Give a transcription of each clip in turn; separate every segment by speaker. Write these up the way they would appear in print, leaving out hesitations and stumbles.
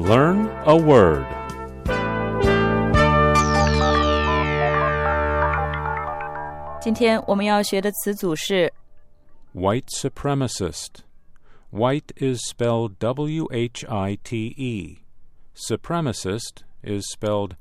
Speaker 1: Learn a word.
Speaker 2: 今天我们要学的词组是
Speaker 1: White supremacist. White is spelled W-H-I-T-E. Supremacist is spelled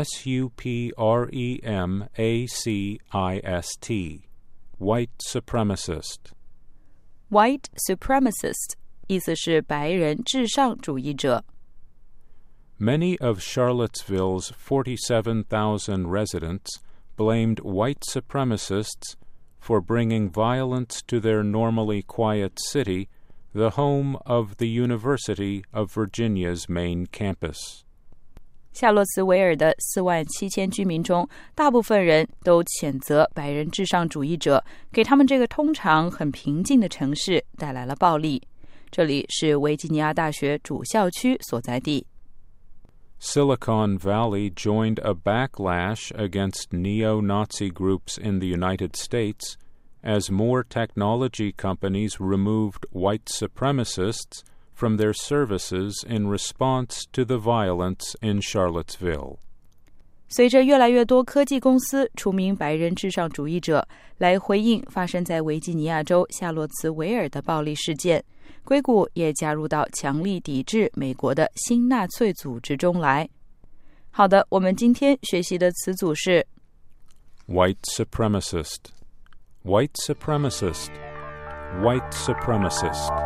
Speaker 1: S-U-P-R-E-M-A-C-I-S-T. White supremacist.
Speaker 2: white supremacist 意思是白人至上主义者。
Speaker 1: Many of Charlottesville's 47,000 residents blamed white supremacists for bringing violence to their normally quiet city, the home of the University of Virginia's main campus.
Speaker 2: 夏洛茨维尔的47000居民中，大部分人都谴责白人至上主义者给他们这个通常很平静的城市带来了暴力。这里是维吉尼亚大学主校区所在地。
Speaker 1: Silicon Valley joined a backlash against neo-Nazi groups in the United States as more technology companies removed white supremacists from their services in response to the violence in Charlottesville.
Speaker 2: 随着越来越多科技公司除名白人至上主义者，来回应发生在维吉尼亚州夏洛茨维尔的暴力事件，硅谷也加入到强力抵制美国的新纳粹组织中来。好的，我们今天学习的词组是
Speaker 1: White supremacist. White supremacist. White supremacist.